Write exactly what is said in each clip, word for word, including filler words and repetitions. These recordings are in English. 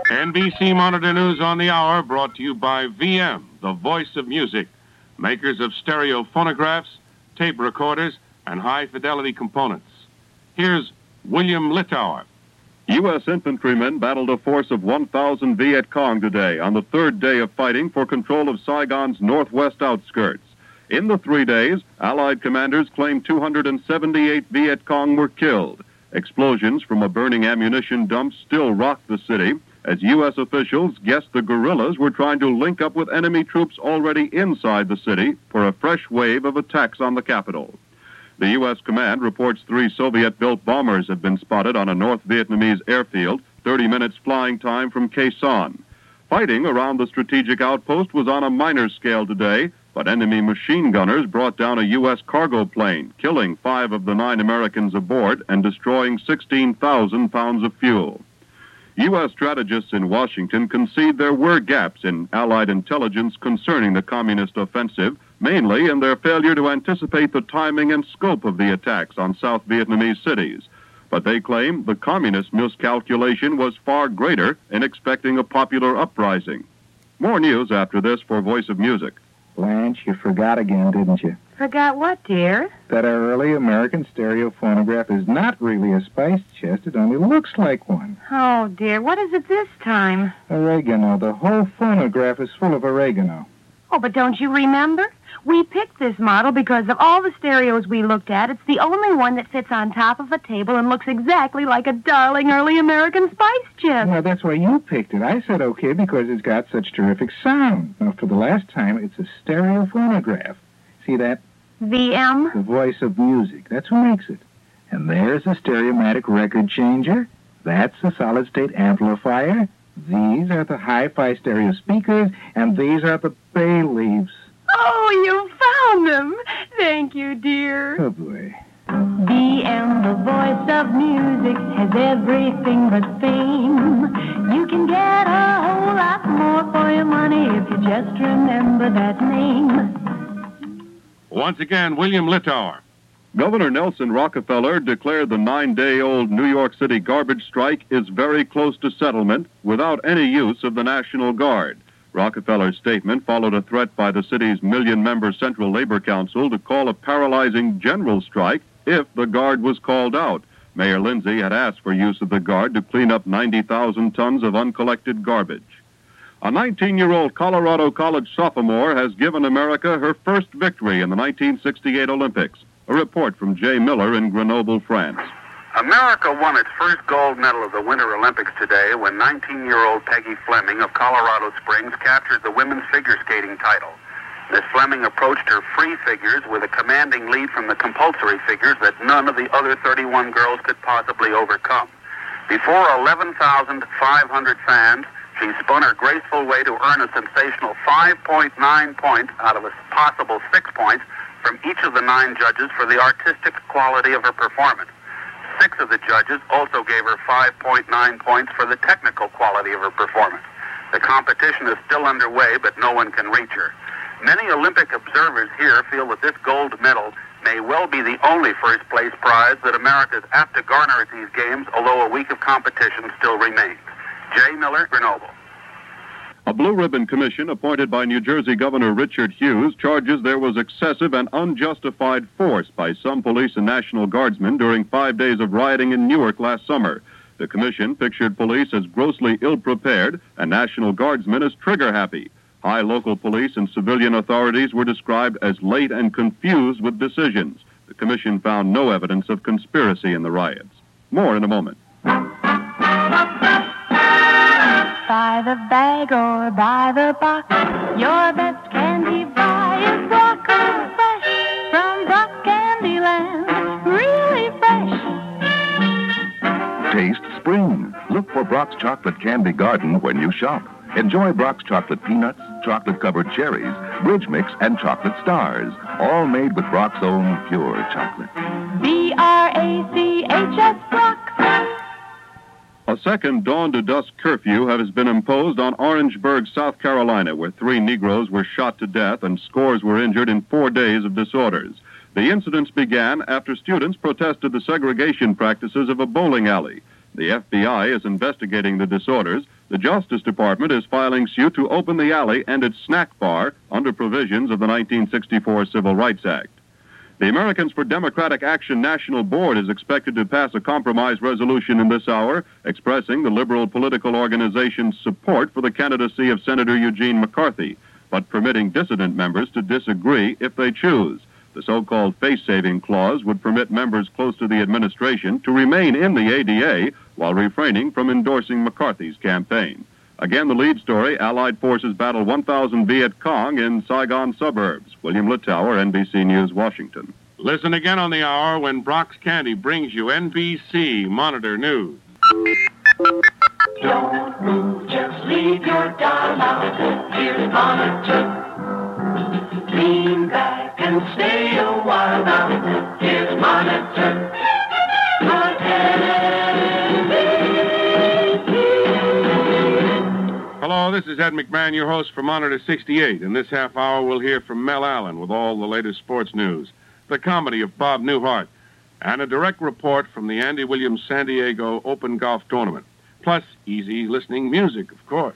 N B C Monitor News on the Hour brought to you by V M, the voice of music, makers of stereo phonographs, tape recorders, and high-fidelity components. Here's William Littauer. U S infantrymen battled a force of one thousand Viet Cong today on the third day of fighting for control of Saigon's northwest outskirts. In the three days, Allied commanders claimed two hundred seventy-eight Viet Cong were killed. Explosions from a burning ammunition dump still rocked the city as U S officials guessed the guerrillas were trying to link up with enemy troops already inside the city for a fresh wave of attacks on the capital. The U S command reports three Soviet-built bombers have been spotted on a North Vietnamese airfield, thirty minutes flying time from Khe Sanh. Fighting around the strategic outpost was on a minor scale today, but enemy machine gunners brought down a U S cargo plane, killing five of the nine Americans aboard and destroying sixteen thousand pounds of fuel. U S strategists in Washington concede there were gaps in Allied intelligence concerning the communist offensive, mainly in their failure to anticipate the timing and scope of the attacks on South Vietnamese cities. But they claim the communist miscalculation was far greater in expecting a popular uprising. More news after this for Voice of Music. Blanche, you forgot again, didn't you? Forgot what, dear? That our early American stereo phonograph is not really a spice chest. It only looks like one. Oh, dear. What is it this time? Oregano. The whole phonograph is full of oregano. Oh, but don't you remember? We picked this model because of all the stereos we looked at. It's the only one that sits on top of a table and looks exactly like a darling early American spice chest. Well, that's why you picked it. I said okay because it's got such terrific sound. Now, for the last time, it's a stereo phonograph. See that? V M? The voice of music. That's what makes it. And there's a stereomatic record changer. That's a solid-state amplifier. These are the hi-fi stereo speakers, and these are the bay leaves. Oh, you found them. Thank you, dear. Oh, boy. V M, the voice of music, has everything but fame. You can get a whole lot more for your money if you just remember that name. Once again, William Littauer. Governor Nelson Rockefeller declared the nine-day-old New York City garbage strike is very close to settlement without any use of the National Guard. Rockefeller's statement followed a threat by the city's million-member Central Labor Council to call a paralyzing general strike if the Guard was called out. Mayor Lindsay had asked for use of the Guard to clean up ninety thousand tons of uncollected garbage. A nineteen-year-old Colorado College sophomore has given America her first victory in the nineteen sixty-eight Olympics. A report from Jay Miller in Grenoble, France. America won its first gold medal of the Winter Olympics today when nineteen-year-old Peggy Fleming of Colorado Springs captured the women's figure skating title. Miss Fleming approached her free figures with a commanding lead from the compulsory figures that none of the other thirty-one girls could possibly overcome. Before eleven thousand five hundred fans, she spun her graceful way to earn a sensational five point nine points out of a possible six points from each of the nine judges for the artistic quality of her performance. Six of the judges also gave her five point nine points for the technical quality of her performance. The competition is still underway, but no one can reach her. Many Olympic observers here feel that this gold medal may well be the only first-place prize that America is apt to garner at these games, although a week of competition still remains. Jay Miller, Grenoble. A Blue Ribbon Commission appointed by New Jersey Governor Richard Hughes charges there was excessive and unjustified force by some police and National Guardsmen during five days of rioting in Newark last summer. The commission pictured police as grossly ill-prepared and National Guardsmen as trigger-happy. High local police and civilian authorities were described as late and confused with decisions. The commission found no evidence of conspiracy in the riots. More in a moment. By the bag or by the box, your best candy buy is Brock's Fresh from Brock Candyland. Really fresh. Taste spring. Look for Brock's Chocolate Candy Garden when you shop. Enjoy Brock's chocolate peanuts, chocolate-covered cherries, bridge mix, and chocolate stars, all made with Brock's own pure chocolate. B R A C H S Brock's. A second dawn-to-dusk curfew has been imposed on Orangeburg, South Carolina, where three Negroes were shot to death and scores were injured in four days of disorders. The incidents began after students protested the segregation practices of a bowling alley. The F B I is investigating the disorders, The Justice Department is filing suit to open the alley and its snack bar under provisions of the nineteen sixty-four Civil Rights Act. The Americans for Democratic Action National Board is expected to pass a compromise resolution in this hour expressing the liberal political organization's support for the candidacy of Senator Eugene McCarthy, but permitting dissident members to disagree if they choose. The so-called face-saving clause would permit members close to the administration to remain in the A D A while refraining from endorsing McCarthy's campaign. Again, the lead story, Allied forces battle one thousand Viet Cong in Saigon suburbs. William Littauer, N B C News, Washington. Listen again on the hour when Brock's Candy brings you N B C Monitor News. Don't move, just leave your dial out. Here's Monitor. Lean back and stay a while now. Here's Monitor. Hello, this is Ed McMahon, your host for Monitor sixty-eight. In this half hour, we'll hear from Mel Allen with all the latest sports news, the comedy of Bob Newhart, and a direct report from the Andy Williams San Diego Open Golf Tournament. Plus, easy listening music, of course.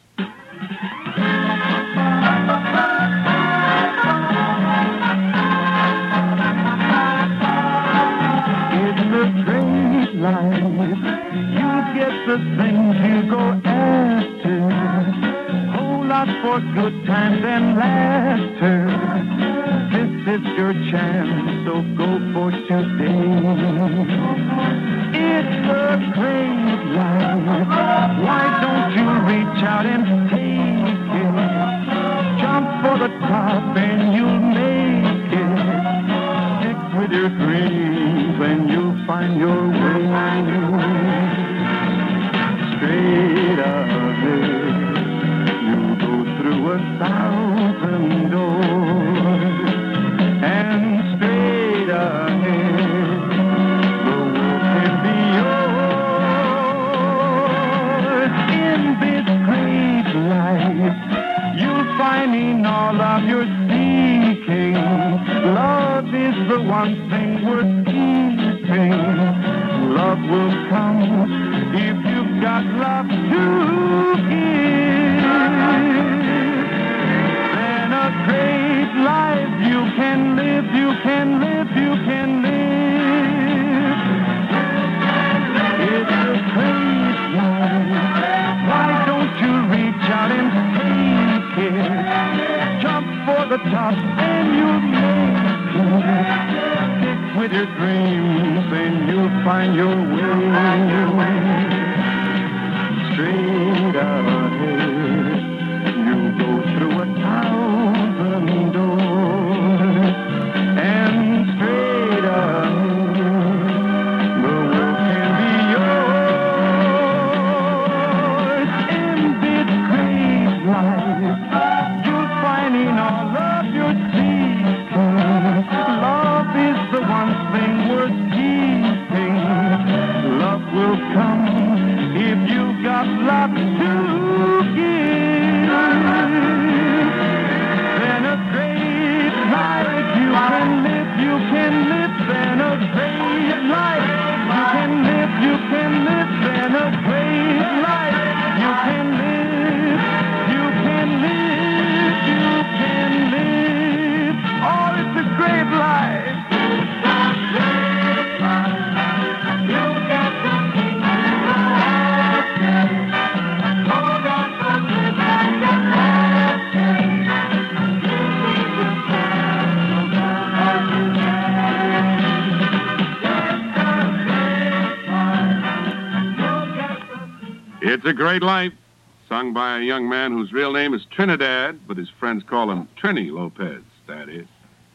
Life, you get the things you go after. Whole lot for good times and laughter. This is your chance, so go for today. It's a great life. Why don't you reach out and take it? Jump for the top and you'll make it. Stick with your dreams and you'll find your way. Straight ahead, you go through a thousand doors, and straight ahead, the world can be yours. In this great life, you'll find in all of your seeking, love is the one thing worth keeping. Love will come if you've got love to give. Then a great life you can live, you can live, you can live. It's a great life. Why don't you reach out and take it? Jump for the top and you'll make it. With your dreams, and you'll find your way. Straight ahead, you go through a thousand doors, and straight ahead, the world can be yours. In this great life, you'll find in all of your seeking, love is the one thing worth keeping. Love will come if you've got lots to give. Then a great life you can live, you can live. Then a great life you can live, you can live. Then a great life you can live, you can live, you can live. Oh, it's a great life. It's a Great Life, sung by a young man whose real name is Trinidad, but his friends call him Trini Lopez, that is.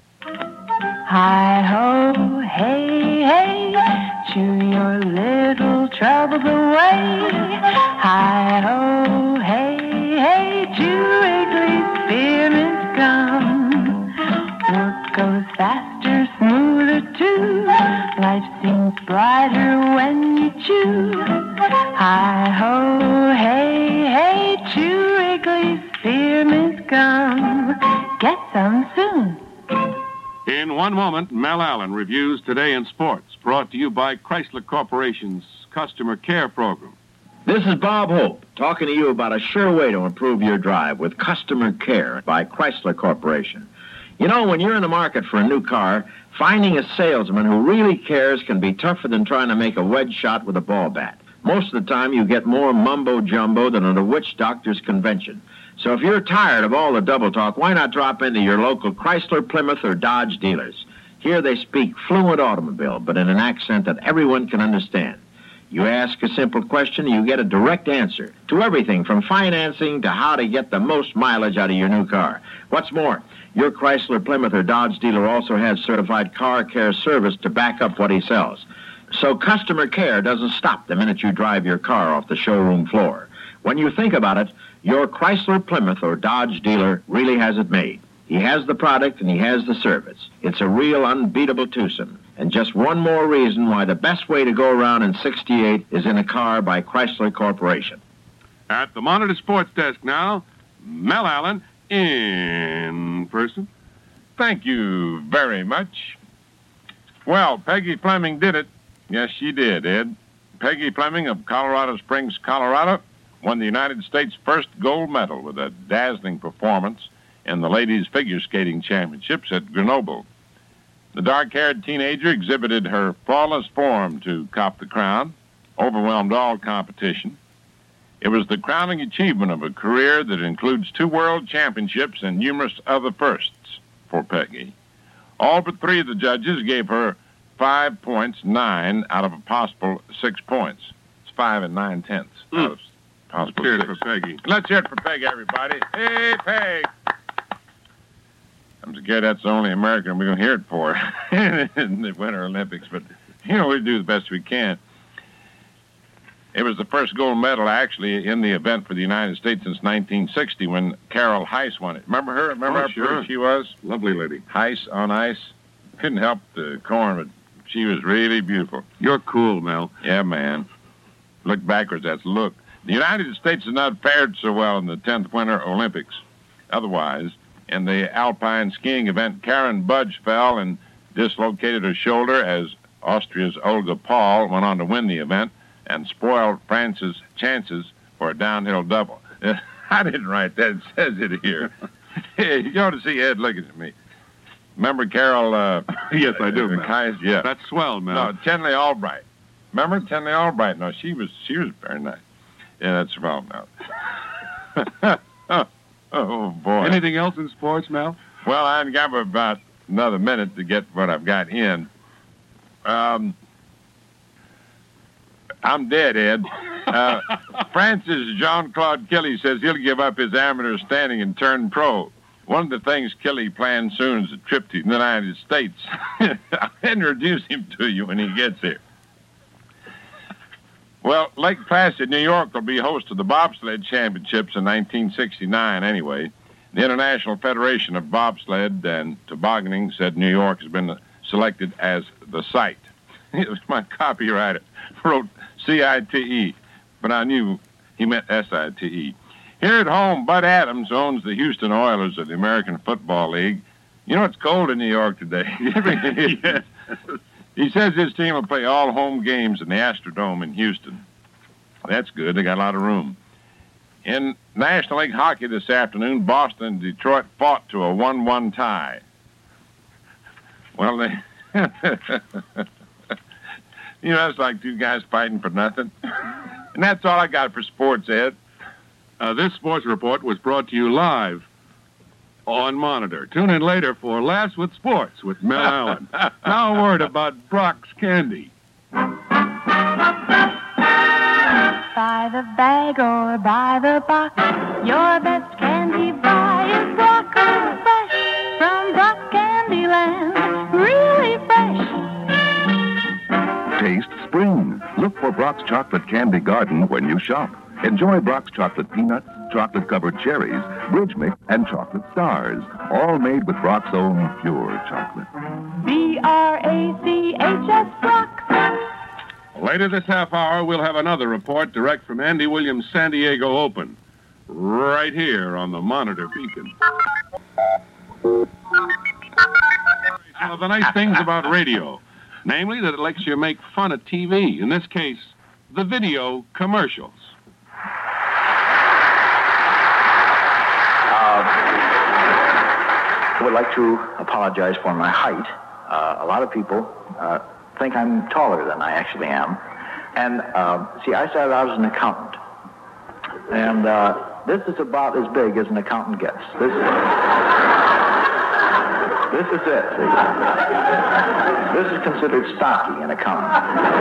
Hi-ho, hey, hey, chew your little troubles away. Hi-ho, hey, hey, chew Wrigley's Spearmint Gum. Work goes faster, smoother too. Life seems brighter when you chew. Hi-ho, hey, hey, chew Wrigley's Spearmint Gum. Get some soon. In one moment, Mel Allen reviews Today in Sports, brought to you by Chrysler Corporation's Customer Care Program. This is Bob Hope, talking to you about a sure way to improve your drive with Customer Care by Chrysler Corporation. You know, when you're in the market for a new car, finding a salesman who really cares can be tougher than trying to make a wedge shot with a ball bat. Most of the time, you get more mumbo-jumbo than at a witch doctor's convention. So if you're tired of all the double talk, why not drop into your local Chrysler, Plymouth, or Dodge dealers? Here they speak fluent automobile, but in an accent that everyone can understand. You ask a simple question, you get a direct answer to everything from financing to how to get the most mileage out of your new car. What's more, your Chrysler, Plymouth, or Dodge dealer also has certified car care service to back up what he sells. So Customer Care doesn't stop the minute you drive your car off the showroom floor. When you think about it, your Chrysler, Plymouth, or Dodge dealer really has it made. He has the product and he has the service. It's a real unbeatable twosome. And just one more reason why the best way to go around in sixty-eight is in a car by Chrysler Corporation. At the Monitor Sports Desk now, Mel Allen in person. Thank you very much. Well, Peggy Fleming did it. Yes, she did, Ed. Peggy Fleming of Colorado Springs, Colorado, won the United States' first gold medal with a dazzling performance in the Ladies Figure Skating Championships at Grenoble. The dark-haired teenager exhibited her flawless form to cop the crown, overwhelmed all competition. It was the crowning achievement of a career that includes two world championships and numerous other firsts for Peggy. All but three of the judges gave her five points, nine out of a possible six points. It's five and nine tenths Mm. out of possible Cheers six. for Peggy. Let's hear it for Peg, everybody. Hey, Peg! I'm scared that's the only American we're going to hear it for in the Winter Olympics, but, you know, we do the best we can. It was the first gold medal, actually, in the event for the United States since nineteen sixty when Carol Heiss won it. Remember her? Remember Oh, how sure. pretty she was? Lovely lady. Heiss on ice. Couldn't help the corn, but she was really beautiful. You're cool, Mel. Yeah, man. Look backwards, that's look. The United States has not fared so well in the tenth Winter Olympics. Otherwise, in the alpine skiing event, Karen Budge fell and dislocated her shoulder as Austria's Olga Paul went on to win the event and spoiled France's chances for a downhill double. I didn't write that. It says it here. Hey, you ought to see Ed looking at me. Remember Carol? Uh, Yes, I do, uh, Mel. Kais? Yeah. That's swell, Mel. No, Tenley Albright. Remember Tenley Albright? No, she was she was very nice. Yeah, that's wrong now. oh, oh, boy. Anything else in sports, Mel? Well, I've got about another minute to get what I've got in. Um, I'm dead, Ed. Uh, Francis Jean-Claude Kelly says he'll give up his amateur standing and turn pro. One of the things Kelly plans soon is a trip to the United States. I'll introduce him to you when he gets here. Well, Lake Placid, New York, will be host of the Bobsled Championships in nineteen sixty-nine anyway. The International Federation of Bobsled and Tobogganing said New York has been selected as the site. It was my copywriter wrote C I T E, but I knew he meant S I T E. Here at home, Bud Adams owns the Houston Oilers of the American Football League. You know, it's cold in New York today. Yes. He says his team will play all home games in the Astrodome in Houston. That's good. They got a lot of room. In National League hockey this afternoon, Boston and Detroit fought to a one one tie. Well, they... You know, it's like two guys fighting for nothing. And that's all I got for sports, Ed. Uh, this sports report was brought to you live on Monitor. Tune in later for Laughs with Sports with Mel Allen. Now a word about Brock's Candy. By the bag or by the box, your best candy buy is Brock Fresh from Brock Candyland. Really fresh. Taste spring. Look for Brock's Chocolate Candy Garden when you shop. Enjoy Brock's chocolate peanuts, chocolate-covered cherries, bridge mix, and chocolate stars, all made with Brock's own pure chocolate. B R A C H S Brock. Later this half hour, we'll have another report direct from Andy Williams' San Diego Open, right here on the Monitor Beacon. One of the nice things about radio, namely that it lets you make fun of T V, in this case, the video commercials. I would like to apologize for my height. Uh, a lot of people uh, think I'm taller than I actually am. And, uh, see, I started out as an accountant. And uh, this is about as big as an accountant gets. This is, this is it. See? This is considered stocky, an accountant.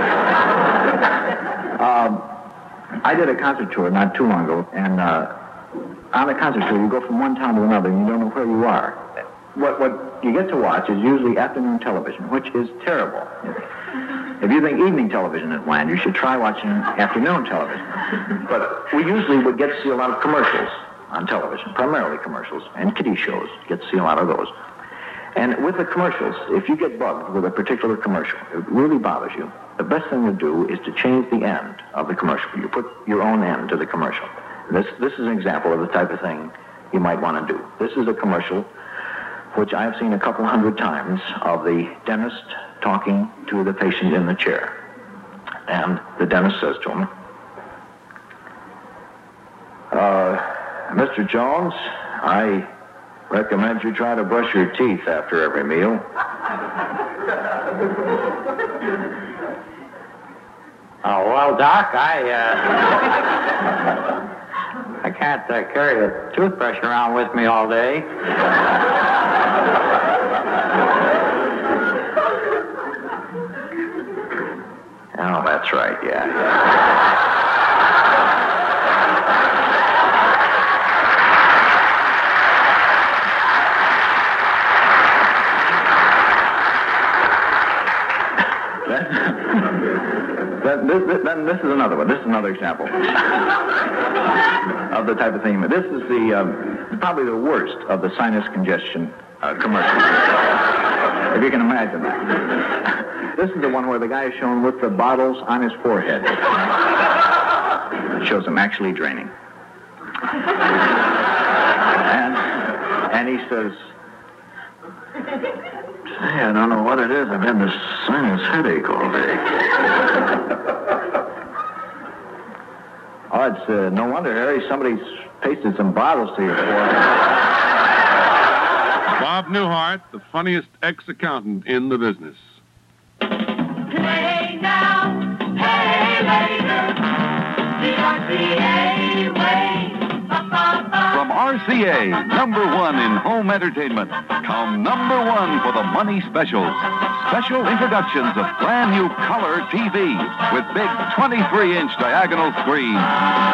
um, I did a concert tour not too long ago, and uh, on a concert tour, you go from one town to another, and you don't know where you are. What, what you get to watch is usually afternoon television, which is terrible. If you think evening television is bland, you should try watching afternoon television. But we usually would get to see a lot of commercials on television, primarily commercials, and kiddie shows. You get to see a lot of those. And with the commercials, if you get bugged with a particular commercial, it really bothers you, the best thing to do is to change the end of the commercial. You put your own end to the commercial. This, this is an example of the type of thing you might want to do. This is a commercial which I've seen a couple hundred times of the dentist talking to the patient in the chair. And the dentist says to him, uh, Mister Jones, I recommend you try to brush your teeth after every meal. Oh, well, Doc, I, uh... I can't uh, carry the toothbrush around with me all day. Oh, that's right, yeah. then, this, then this is another one. This is another example of the type of thing. This is the um, probably the worst of the sinus congestion uh, commercials, if you can imagine that. This is the one where the guy is shown with the bottles on his forehead. It shows him actually draining. And, and he says, "Hey, I don't know what it is. I've had this sinus headache all day." Oh, it's uh, no wonder, Harry. Somebody's pasted some bottles to your forehead. Bob Newhart, the funniest ex-accountant in the business. Play now, pay later. The R C A way. From R C A, number one in home entertainment, come number one for the money specials. Special introductions of brand new color T V with big twenty-three inch diagonal screens.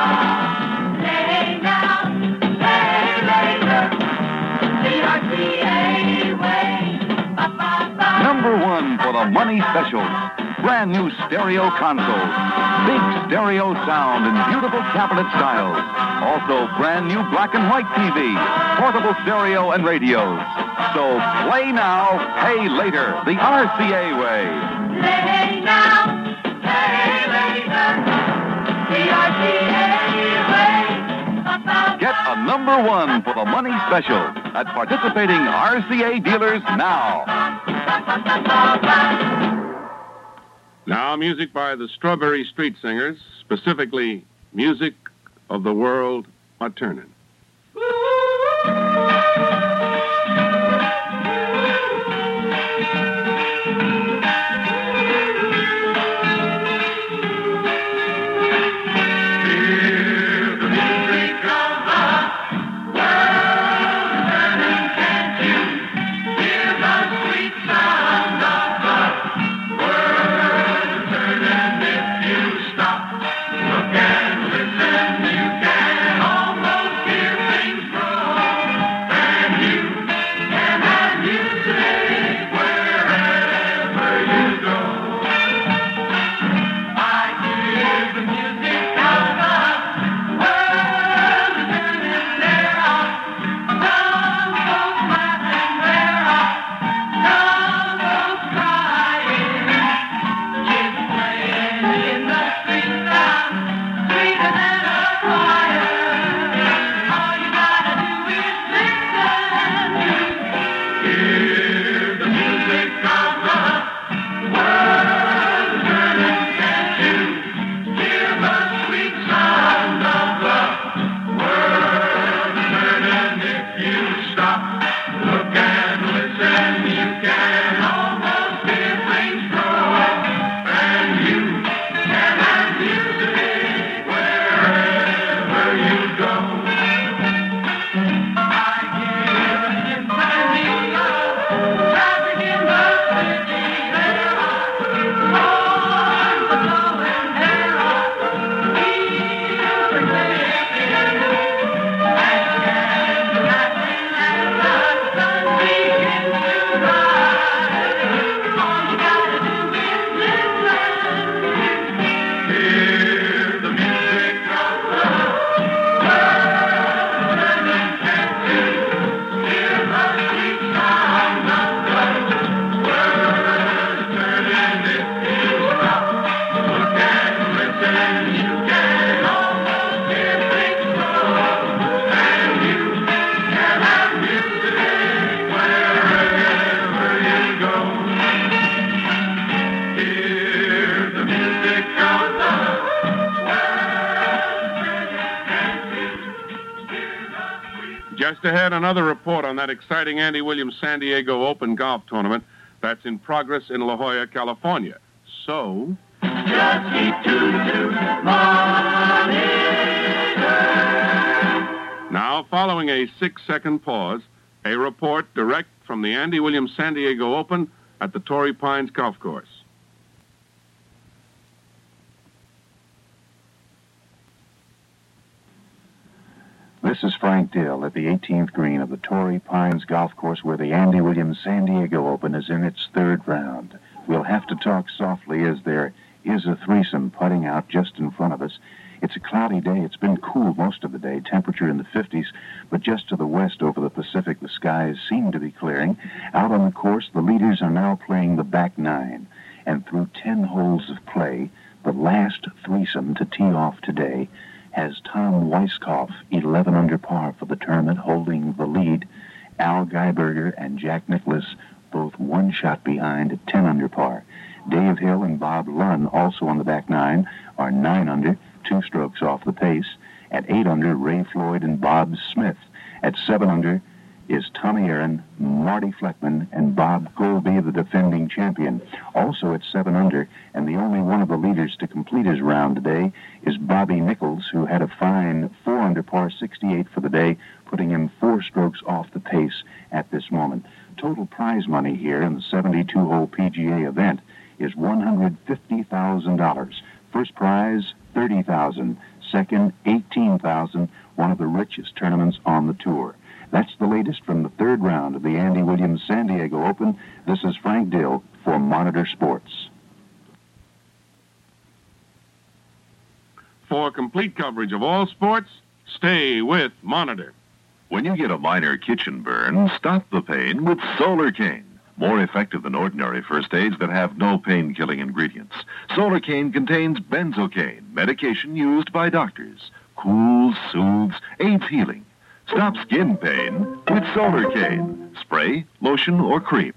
Play now, pay later. The R C A way. Number one for the money specials. Brand new stereo consoles. Big stereo sound and beautiful cabinet styles. Also brand new black and white T V, portable stereo and radios. So play now, pay later, the R C A way. Play now, pay later. The R C A way. Get a number one for the money special at participating R C A dealers now. Now, music by the Strawberry Street Singers, specifically Music of the World, Maternin. Look and listen, you can almost Just ahead, another report on that exciting Andy Williams San Diego Open golf tournament that's in progress in La Jolla, California. So... Just keep to Monitor. Now, following a six-second pause, a report direct from the Andy Williams San Diego Open at the Torrey Pines Golf Course. This is Frank Dill at the eighteenth green of the Torrey Pines Golf Course where the Andy Williams San Diego Open is in its third round. We'll have to talk softly as there is a threesome putting out just in front of us. It's a cloudy day. It's been cool most of the day, temperature in the fifties, but just to the west over the Pacific, the skies seem to be clearing. Out on the course, the leaders are now playing the back nine, and through ten holes of play, the last threesome to tee off today has Tom Weiskopf, eleven under par for the tournament, holding the lead. Al Geiberger and Jack Nicklaus, both one shot behind at ten under par. Dave Hill and Bob Lunn, also on the back nine, are nine under, two strokes off the pace. At eight under, Ray Floyd and Bob Smith. At seven under is Tommy Aaron, Marty Fleckman, and Bob Colby, the defending champion. Also at seven under, and the only one of the leaders to complete his round today, is Bobby Nichols, who had a fine four under par sixty-eight for the day, putting him four strokes off the pace at this moment. Total prize money here in the seventy-two hole P G A event is one hundred fifty thousand dollars. First prize, thirty thousand dollars. Second, eighteen thousand dollars, one of the richest tournaments on the tour. That's the latest from the third round of the Andy Williams San Diego Open. This is Frank Dill for Monitor Sports. For complete coverage of all sports, stay with Monitor. When you get a minor kitchen burn, stop the pain with Solar Cane. More effective than ordinary first aids that have no pain-killing ingredients. Solar Cane contains benzocaine, medication used by doctors. Cools, soothes, aids healing. Stop skin pain with Solar Cane. Spray, lotion, or cream.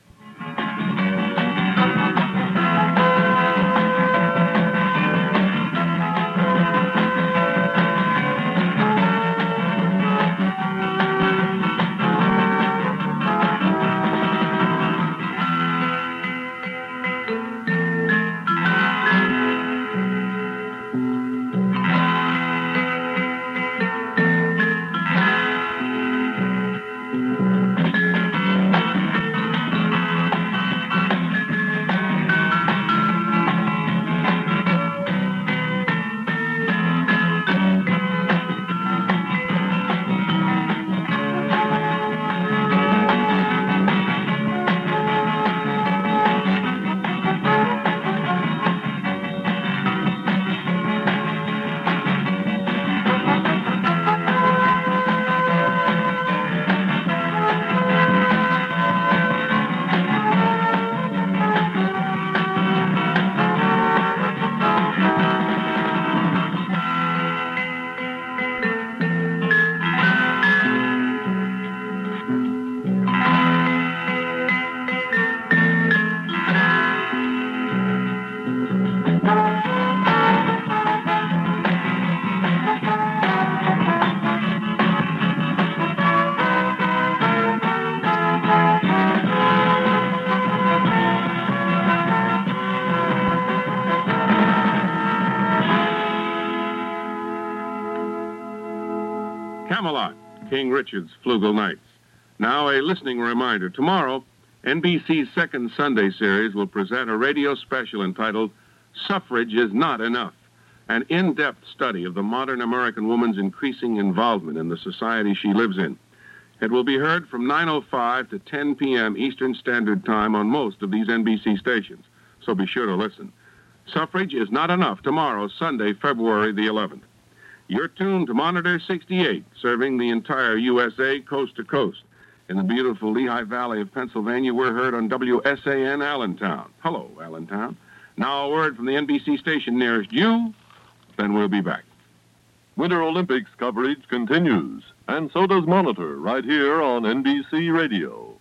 Camelot, King Richard's Flugel Nights. Now, a listening reminder. Tomorrow, N B C's second Sunday series will present a radio special entitled Suffrage is Not Enough, an in-depth study of the modern American woman's increasing involvement in the society she lives in. It will be heard from nine oh five to ten p.m. Eastern Standard Time on most of these N B C stations, so be sure to listen. Suffrage is Not Enough tomorrow, Sunday, February the eleventh. You're tuned to Monitor sixty-eight, serving the entire U S A coast to coast. In the beautiful Lehigh Valley of Pennsylvania, we're heard on W S A N Allentown. Hello, Allentown. Now a word from the N B C station nearest you, then we'll be back. Winter Olympics coverage continues, and so does Monitor right here on N B C Radio.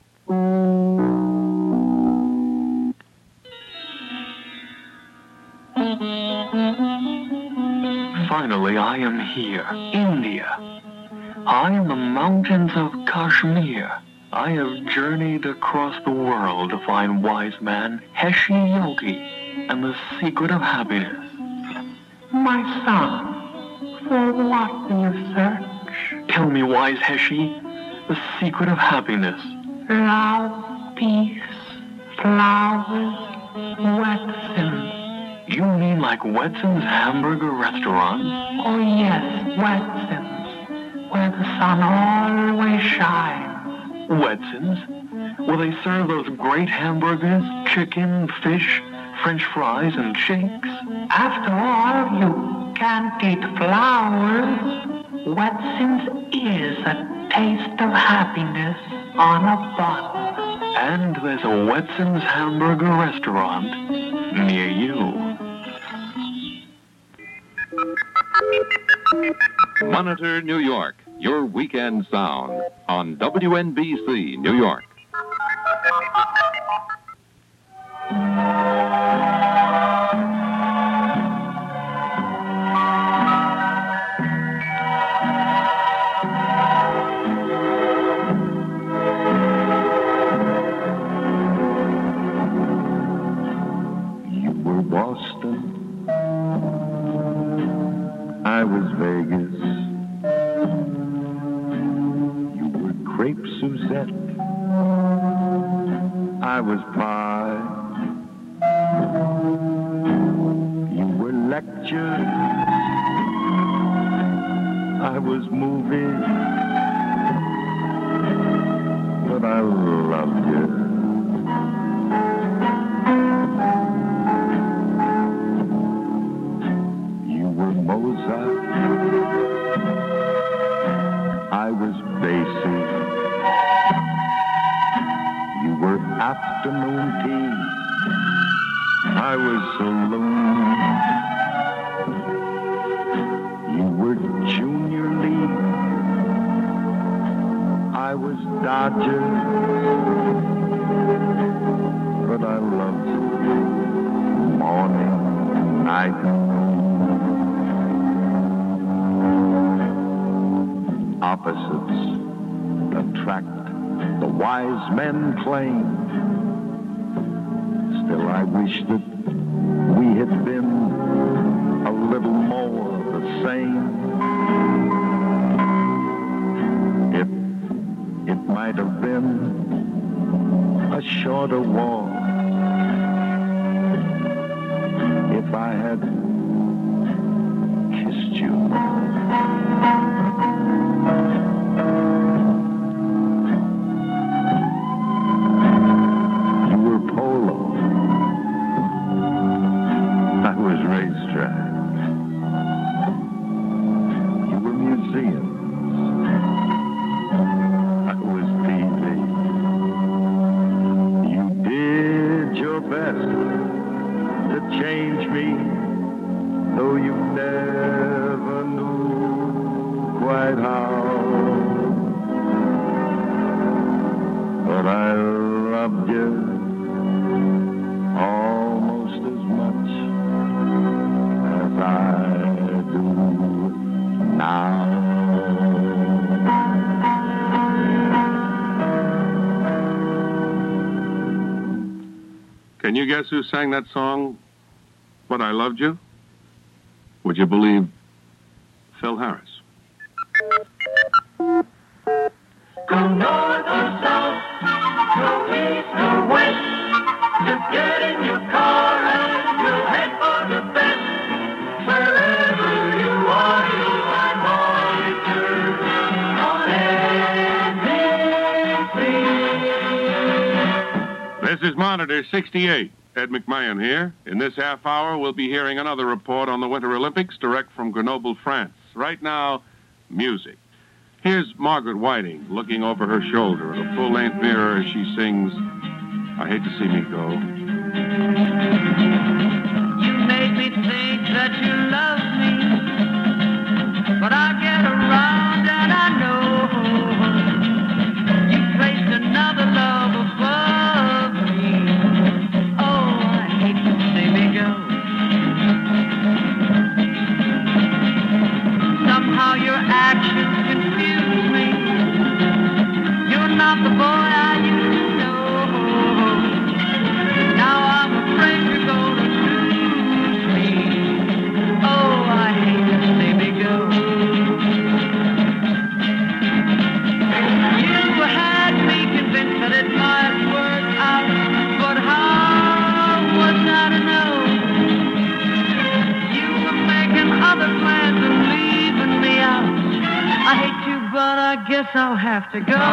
Finally, I am here, India. I am the mountains of Kashmir. I have journeyed across the world to find wise man Heshi Yogi and the secret of happiness. My son, for what do you search? Tell me, wise Heshi, the secret of happiness. Love, peace, flowers, Wetson's. You mean like Wetson's hamburger restaurant? Oh yes, Wetson's, where the sun always shines. Wetson's? Will they serve those great hamburgers, chicken, fish, French fries, and shakes? After all, you can't eat flowers. Wetson's is a taste of happiness on a bun. And there's a Wetson's hamburger restaurant near you. Monitor New York, your weekend sound on W N B C New York. You were Boston. I was Vegas. You were Crepe Suzette. I was pie. You were lecture. I was movie. But I loved you. Mozart. I was Basie. You were afternoon tea. I was saloon. You were junior league. I was Dodger. But I loved you. Morning, night, opposites attract, the wise men claim. Still, I wish that we had been a little more the same. It, it might have been a shorter walk if I had kissed you. Can you guess who sang that song, But I Loved You? Would you believe Phil Harris? Go north or south, go east or west, just get in your car and you'll head for the best. Wherever you are, you'll find Monitor on N B C. This is Monitor sixty-eight. Ed McMahon here. In this half hour, we'll be hearing another report on the Winter Olympics direct from Grenoble, France. Right now, music. Here's Margaret Whiting looking over her shoulder at a full-length mirror as she sings, I Hate to See Me Go. You made me think that you loved me, but I get around and I know you placed another love above me. Oh, I hate to see me go. Somehow your actions confuse not the boy I used to know. Now I'm afraid you're gonna lose me. Oh, I hate to see me go. You had me convinced that it might work out, but how was I to know? You were making other plans and leaving me out. I hate you, but I guess I'll have to go.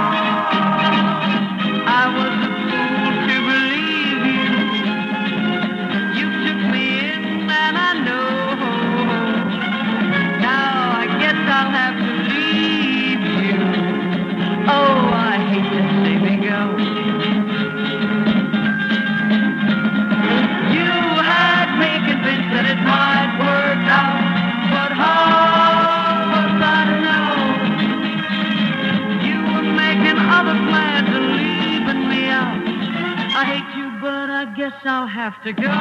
I was a fool to believe you. You took me in, and I know. Now I guess I'll have to leave you. Oh, I hate to see me go. You had me convinced that it might work out, but how was I to know? You were making other plans and leaving me out. I hate you, but I guess I'll have to go.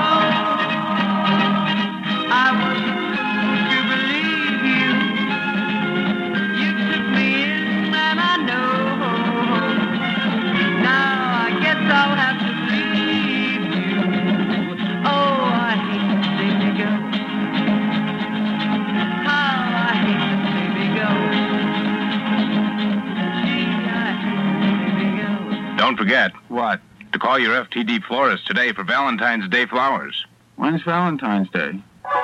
I was a fool to believe you. You took me in, and I know. Now I guess I'll have to leave you. Oh, I hate to see me go. How I hate to see me go. Gee, I hate to see me go. Don't forget. What? To call your F T D florist today for Valentine's Day flowers. When's Valentine's Day?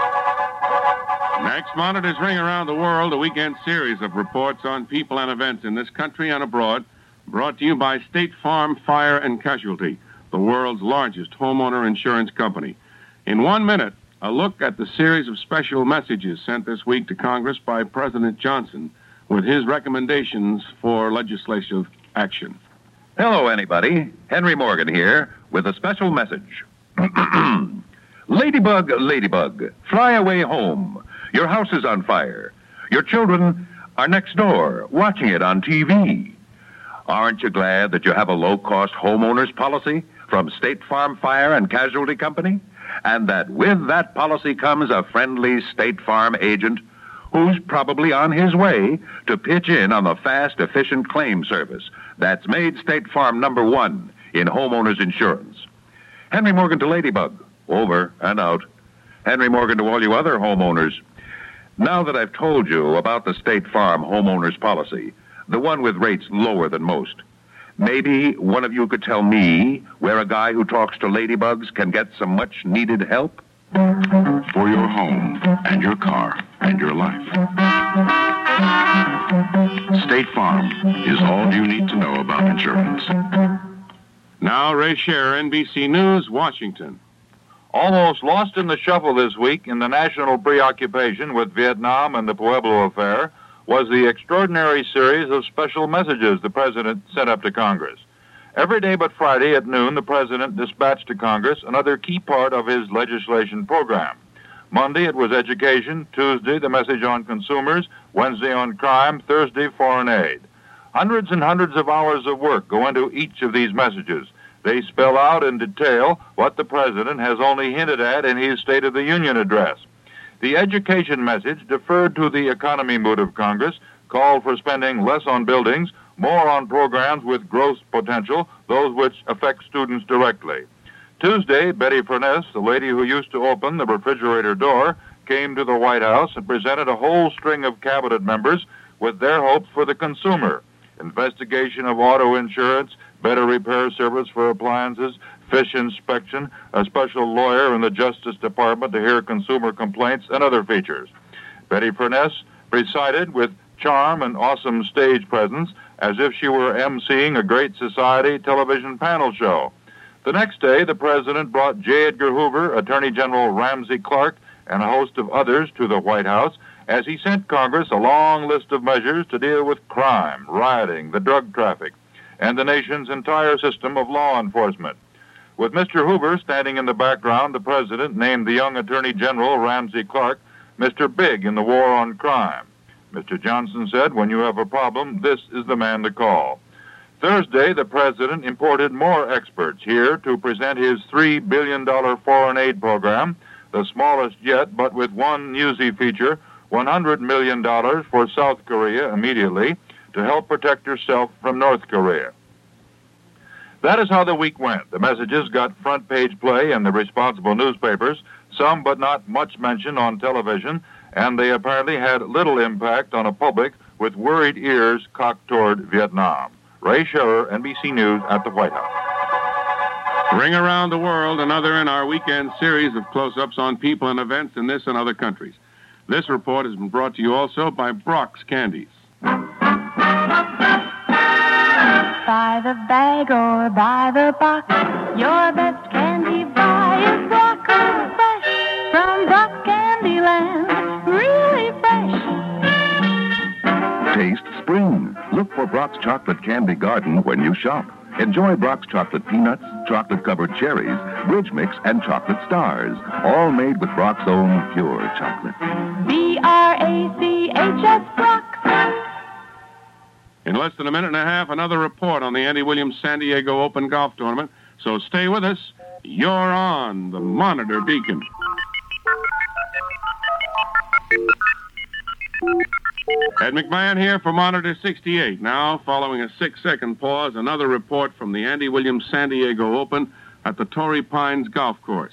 Next, monitors ring around the world, a weekend series of reports on people and events in this country and abroad, brought to you by State Farm Fire and Casualty, the world's largest homeowner insurance company. In one minute, a look at the series of special messages sent this week to Congress by President Johnson with his recommendations for legislative action. Hello, anybody. Henry Morgan here with a special message. Ladybug, ladybug, fly away home. Your house is on fire. Your children are next door watching it on T V. Aren't you glad that you have a low-cost homeowner's policy from State Farm Fire and Casualty Company? And that with that policy comes a friendly State Farm agent who's probably on his way to pitch in on the fast, efficient claim service that's made State Farm number one in homeowners insurance. Henry Morgan to Ladybug. Over and out. Henry Morgan to all you other homeowners. Now that I've told you about the State Farm homeowners policy, the one with rates lower than most, maybe one of you could tell me where a guy who talks to ladybugs can get some much-needed help? For your home and your car and your life. State Farm is all you need to know about insurance. Now, Ray Scherer, N B C News, Washington. Almost lost in the shuffle this week in the national preoccupation with Vietnam and the Pueblo affair was the extraordinary series of special messages the President sent up to Congress. Every day but Friday at noon, the President dispatched to Congress another key part of his legislation program. Monday, it was education. Tuesday, the message on consumers. Wednesday, on crime. Thursday, foreign aid. Hundreds and hundreds of hours of work go into each of these messages. They spell out in detail what the President has only hinted at in his State of the Union address. The education message deferred to the economy mood of Congress, called for spending less on buildings, more on programs with growth potential, those which affect students directly. Tuesday, Betty Furness, the lady who used to open the refrigerator door, came to the White House and presented a whole string of cabinet members with their hopes for the consumer. Investigation of auto insurance, better repair service for appliances, fish inspection, a special lawyer in the Justice Department to hear consumer complaints, and other features. Betty Furness presided with charm and awesome stage presence as if she were emceeing a great society television panel show. The next day, the President brought J. Edgar Hoover, Attorney General Ramsey Clark, and a host of others to the White House as he sent Congress a long list of measures to deal with crime, rioting, the drug traffic, and the nation's entire system of law enforcement. With Mister Hoover standing in the background, the President named the young Attorney General, Ramsey Clark, Mister Big in the war on crime. Mister Johnson said, when you have a problem, this is the man to call. Thursday, the President imported more experts here to present his three billion dollars foreign aid program, the smallest yet, but with one newsy feature, one hundred million dollars for South Korea immediately, to help protect herself from North Korea. That is how the week went. The messages got front page play in the responsible newspapers, some but not much mention on television, and they apparently had little impact on a public with worried ears cocked toward Vietnam. Ray Scherer, N B C News at the White House. Ring Around the World, another in our weekend series of close-ups on people and events in this and other countries. This report has been brought to you also by Brock's Candies. By the bag or by the box, your best candy buy is Brock Fresh from Brock Candyland. Really fresh. Taste spring. Look for Brock's Chocolate Candy Garden when you shop. Enjoy Brock's chocolate peanuts, chocolate-covered cherries, bridge mix, and chocolate stars, all made with Brock's own pure chocolate. B R A C H S Brock. In less than a minute and a half, another report on the Andy Williams San Diego Open Golf Tournament. So stay with us. You're on the Monitor Beacon. Ed McMahon here for Monitor sixty-eight. Now, following a six-second pause, another report from the Andy Williams San Diego Open at the Torrey Pines Golf Course.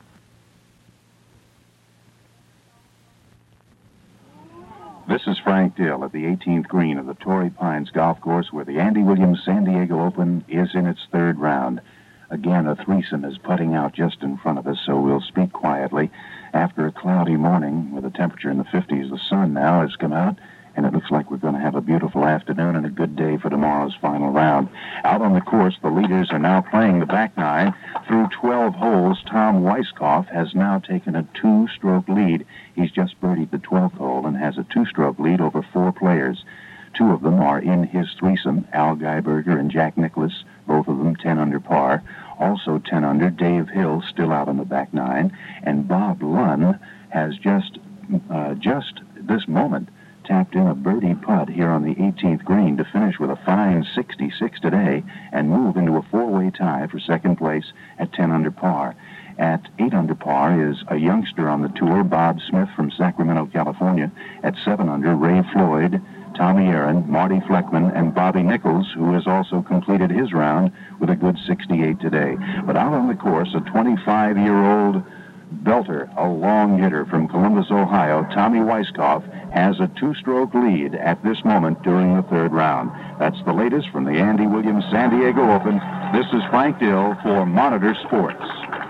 This is Frank Dill at the eighteenth green of the Torrey Pines Golf Course, where the Andy Williams San Diego Open is in its third round. Again, a threesome is putting out just in front of us, so we'll speak quietly. After a cloudy morning with a temperature in the fifties, the sun now has come out, and it looks like we're going to have a beautiful afternoon and a good day for tomorrow's final round. Out on the course, the leaders are now playing the back nine. Through twelve holes, Tom Weiskopf has now taken a two-stroke lead. He's just birdied the twelfth hole and has a two-stroke lead over four players. Two of them are in his threesome, Al Geiberger and Jack Nicklaus, both of them ten under par. Also ten under, Dave Hill, still out on the back nine. And Bob Lunn has just, uh, just this moment, tapped in a birdie putt here on the eighteenth green to finish with a fine sixty-six today and move into a four-way tie for second place at ten under par. At eight under par is a youngster on the tour, Bob Smith from Sacramento, California. At seven under, Ray Floyd, Tommy Aaron, Marty Fleckman, and Bobby Nichols, who has also completed his round with a good sixty-eight today. But out on the course, a twenty-five-year-old belter, a long hitter from Columbus, Ohio, Tommy Weiskopf, has a two-stroke lead at this moment during the third round. That's the latest from the Andy Williams San Diego Open. This is Frank Dill for Monitor Sports.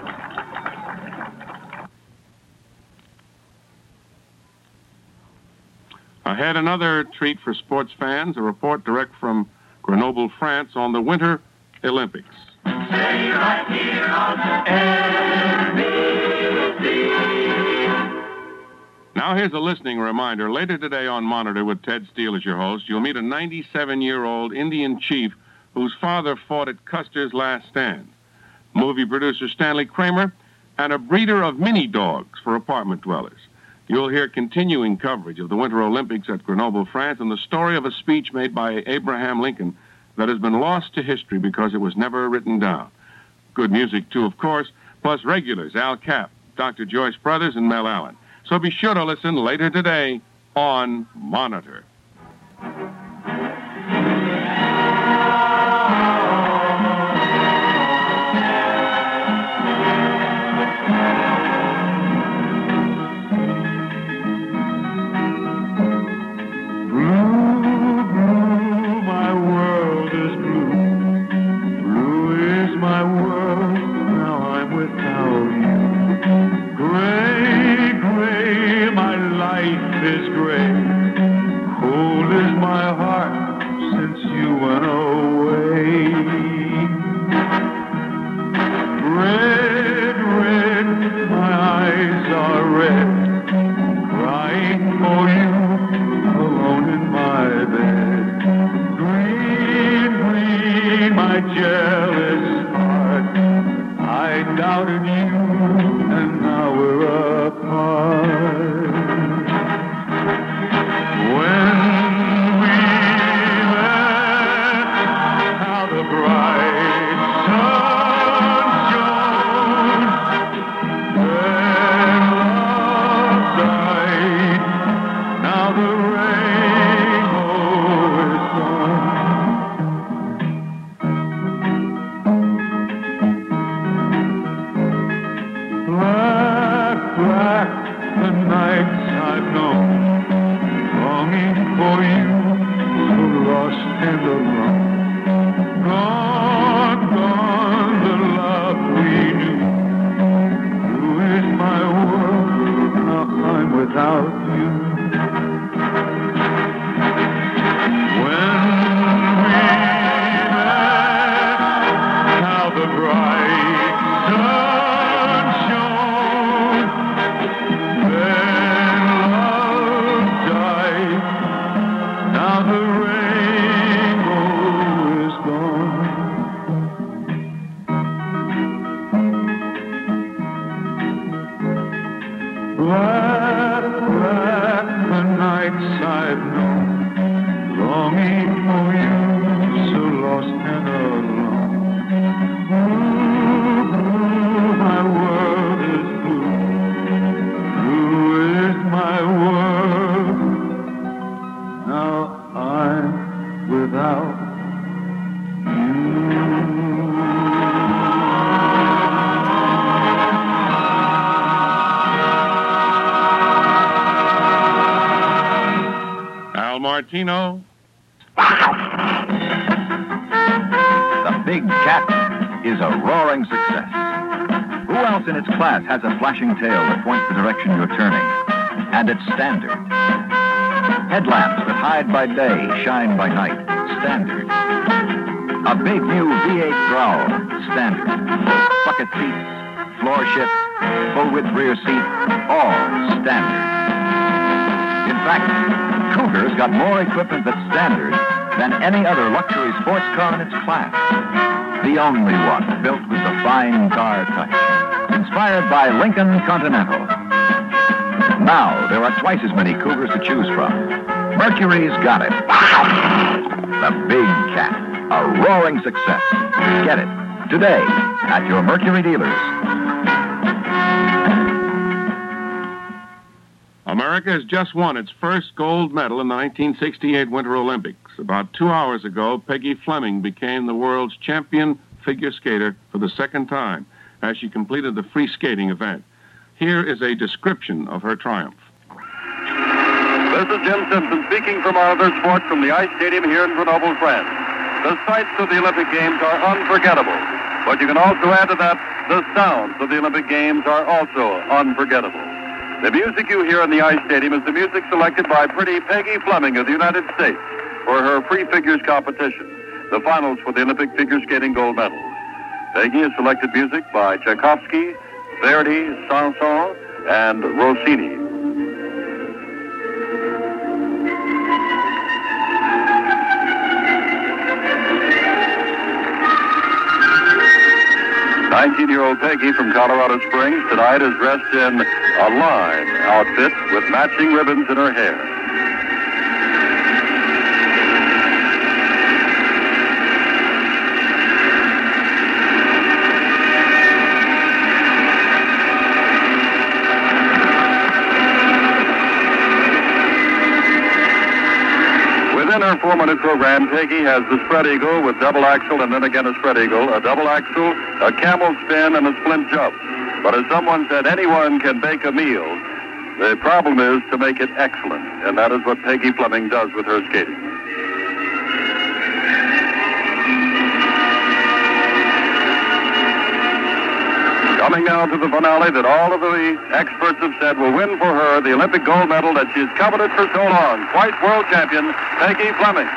Ahead, another treat for sports fans, a report direct from Grenoble, France, on the Winter Olympics. Stay right here on N B C. Now here's a listening reminder. Later today on Monitor with Ted Steele as your host, you'll meet a ninety-seven-year-old Indian chief whose father fought at Custer's Last Stand, movie producer Stanley Kramer, and a breeder of mini dogs for apartment dwellers. You'll hear continuing coverage of the Winter Olympics at Grenoble, France, and the story of a speech made by Abraham Lincoln that has been lost to history because it was never written down. Good music, too, of course, plus regulars, Al Capp, Doctor Joyce Brothers, and Mel Allen. So be sure to listen later today on Monitor. Is gray, cold is my heart. for you, so lost and alone. Gone, gone, the love we knew. Who is my world? Now I'm without you. When we met, how the bright sun shone. Then love died. Now the rainbow is gone. Black, black the nights I've known, longing for you, so lost and alone. Blue, blue, my world is blue. Blue is my world. Now I'm without Al Martino. The Big Cat is a roaring success. Who else in its class has a flashing tail that points the direction you're turning? And it's standard. Headlamps that hide by day, shine by night. Standard. A big new V eight growl. Standard. Bucket seats, floor shift, full width rear seat, all standard. In fact, Cougar's got more equipment that's standard than any other luxury sports car in its class. The only one built with the fine car touch. Inspired by Lincoln Continental. Now there are twice as many Cougars to choose from. Mercury's got it. The Big Cat. A roaring success. Get it today at your Mercury dealers. America has just won its first gold medal in the nineteen sixty-eight Winter Olympics. About two hours ago, Peggy Fleming became the world's champion figure skater for the second time as she completed the free skating event. Here is a description of her triumph. This is Jim Simpson speaking from our other sport from the Ice Stadium here in Grenoble, France. The sights of the Olympic Games are unforgettable, but you can also add to that the sounds of the Olympic Games are also unforgettable. The music you hear in the Ice Stadium is the music selected by pretty Peggy Fleming of the United States for her free figures competition, the finals for the Olympic figure skating gold medal. Peggy has selected music by Tchaikovsky, Verdi, Sanson, and Rossini. nineteen-year-old Peggy from Colorado Springs tonight is dressed in a line outfit with matching ribbons in her hair. Within her four-minute program, Peggy has the spread eagle with double axel and then again a spread eagle, a double axel, a camel spin, and a splint jump. But as someone said, anyone can bake a meal. The problem is to make it excellent, and that is what Peggy Fleming does with her skating. Coming now to the finale that all of the experts have said will win for her the Olympic gold medal that she's coveted for so long. Twice world champion, Peggy Fleming.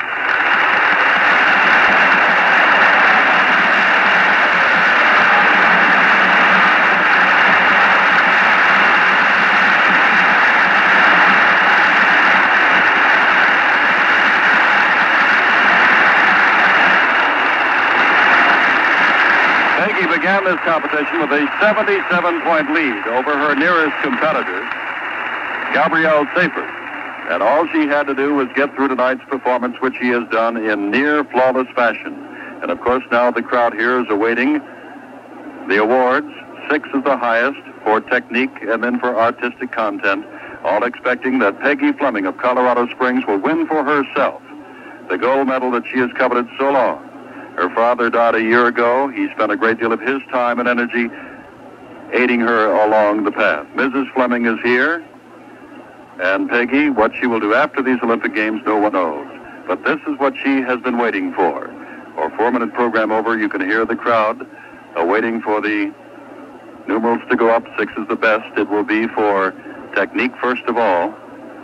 Peggy began this competition with a seventy-seven point lead over her nearest competitor, Gabrielle Seyfert. And all she had to do was get through tonight's performance, which she has done in near flawless fashion. And of course, now the crowd here is awaiting the awards. Six is the highest for technique and then for artistic content, all expecting that Peggy Fleming of Colorado Springs will win for herself the gold medal that she has coveted so long. Her father died a year ago. He spent a great deal of his time and energy aiding her along the path. Missus Fleming is here, And Peggy, what she will do after these Olympic Games, no one knows. But this is what she has been waiting for. Our four-minute program over, you can hear the crowd uh, waiting for the numerals to go up. Six is the best. It will be for technique first of all.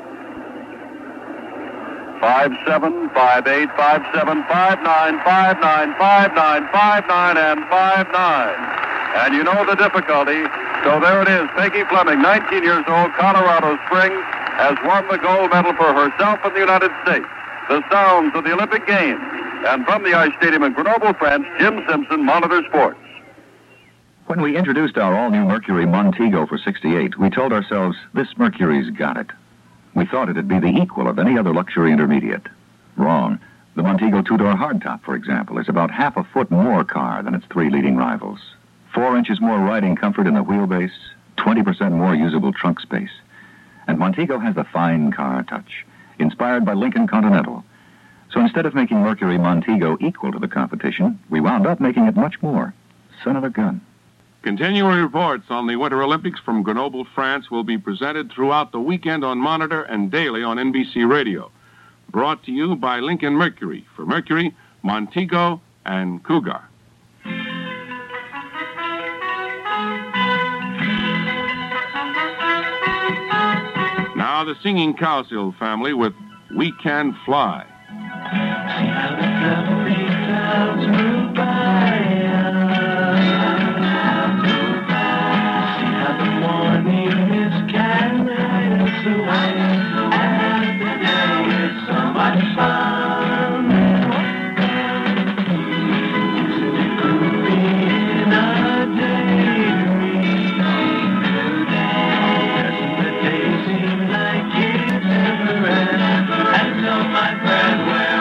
Five seven, five eight, five seven, five nine, five nine, five nine, five nine, and five nine. And you know the difficulty. So there it is. Peggy Fleming, nineteen years old, Colorado Springs, has won the gold medal for herself in the United States. The sounds of the Olympic Games. And from the Ice Stadium in Grenoble, France, Jim Simpson, Monitor Sports. When we introduced our all-new Mercury Montego for sixty-eight, we told ourselves, this Mercury's got it. We thought it'd be the equal of any other luxury intermediate. Wrong. The Montego two-door hardtop, for example, is about half a foot more car than its three leading rivals. Four inches more riding comfort in the wheelbase, twenty percent more usable trunk space. And Montego has the fine car touch, inspired by Lincoln Continental. So instead of making Mercury Montego equal to the competition, we wound up making it much more. Son of a gun. Continuing reports on the Winter Olympics from Grenoble, France will be presented throughout the weekend on Monitor and daily on N B C Radio. Brought to you by Lincoln Mercury. For Mercury, Montego, and Cougar. Now the singing Cowsill family with We Can Fly. See how the fluffy clouds move by. See how the morning mist can hide us away. And the day is so much fun. It could be in a daydream. Doesn't the day seem like it never ends? And so my friend, where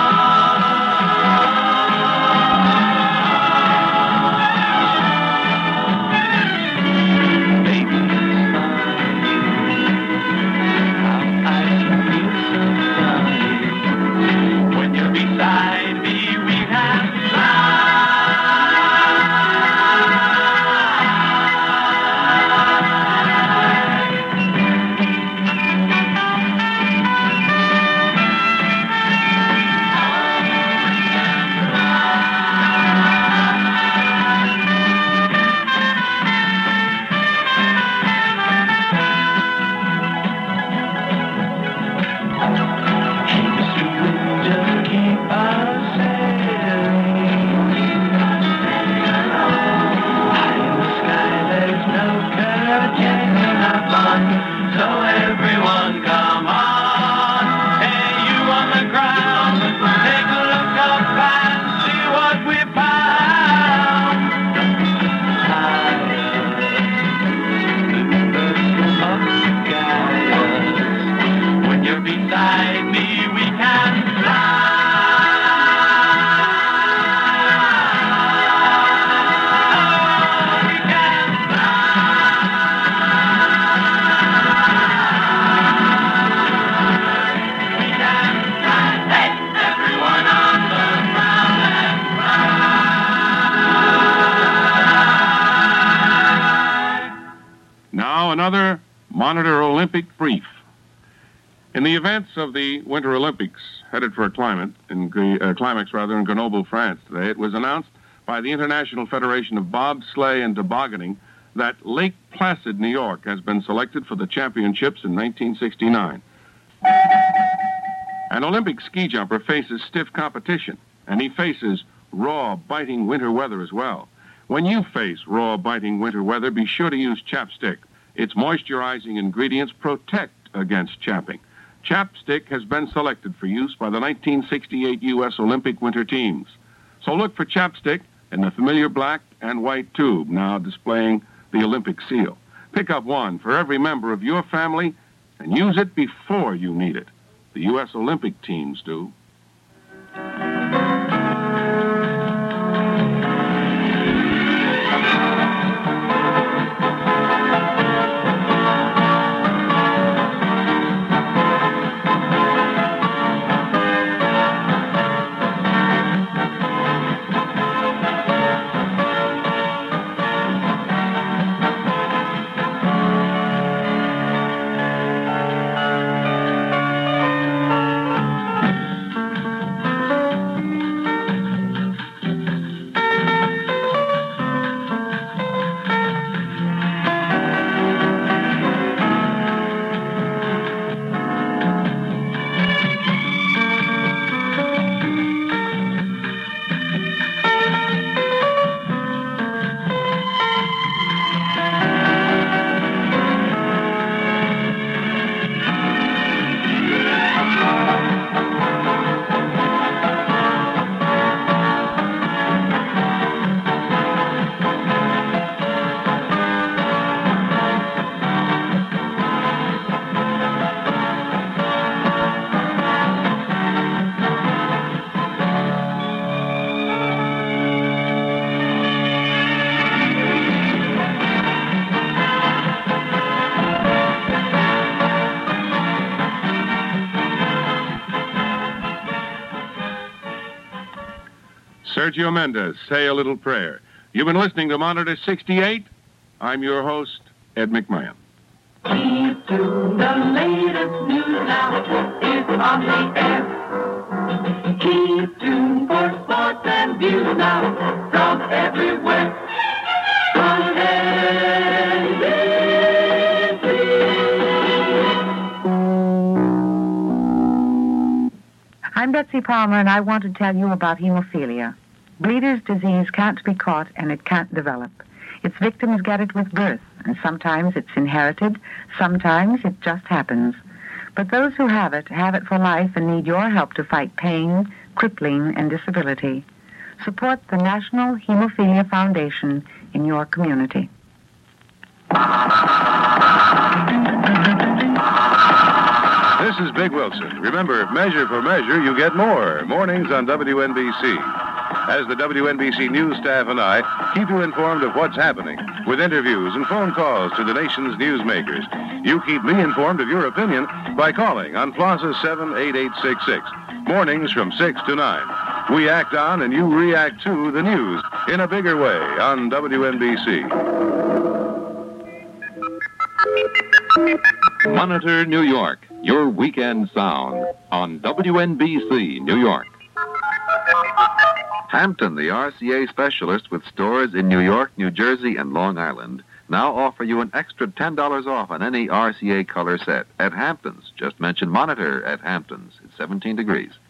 Another Monitor Olympic brief. In the events of the Winter Olympics headed for a climate in, uh, climax rather in Grenoble, France today, it was announced by the International Federation of Bobsleigh and Tobogganing that Lake Placid, New York, has been selected for the championships in nineteen sixty-nine. An Olympic ski jumper faces stiff competition, and he faces raw, biting winter weather as well. When you face raw, biting winter weather, be sure to use Chapstick. Its moisturizing ingredients protect against chapping. Chapstick has been selected for use by the nineteen sixty-eight U S Olympic winter teams. So look for Chapstick in the familiar black and white tube, now displaying the Olympic seal. Pick up one for every member of your family and use it before you need it. The U S Olympic teams do. Sergio Mendes, Say a Little Prayer. You've been listening to Monitor sixty-eight. I'm your host, Ed McMahon. Keep tuned, the latest news now is on the air. Keep tuned for sports and views now from everywhere. On N B C. I'm Betsy Palmer, and I want to tell you about hemophilia. Bleeder's disease can't be caught, and it can't develop. Its victims get it with birth, and sometimes it's inherited, sometimes it just happens. But those who have it, have it for life and need your help to fight pain, crippling, and disability. Support the National Hemophilia Foundation in your community. This is Big Wilson. Remember, measure for measure, you get more. Mornings on W N B C. As the W N B C news staff and I keep you informed of what's happening, with interviews and phone calls to the nation's newsmakers. You keep me informed of your opinion by calling on Plaza seven eight eight six six. Mornings from six to nine. We act on and you react to the news in a bigger way on W N B C. Monitor New York, your weekend sound on W N B C New York. Hampton, the R C A specialist with stores in New York, New Jersey, and Long Island, now offer you an extra ten dollars off on any R C A color set at Hampton's. Just mention Monitor at Hampton's. It's seventeen degrees.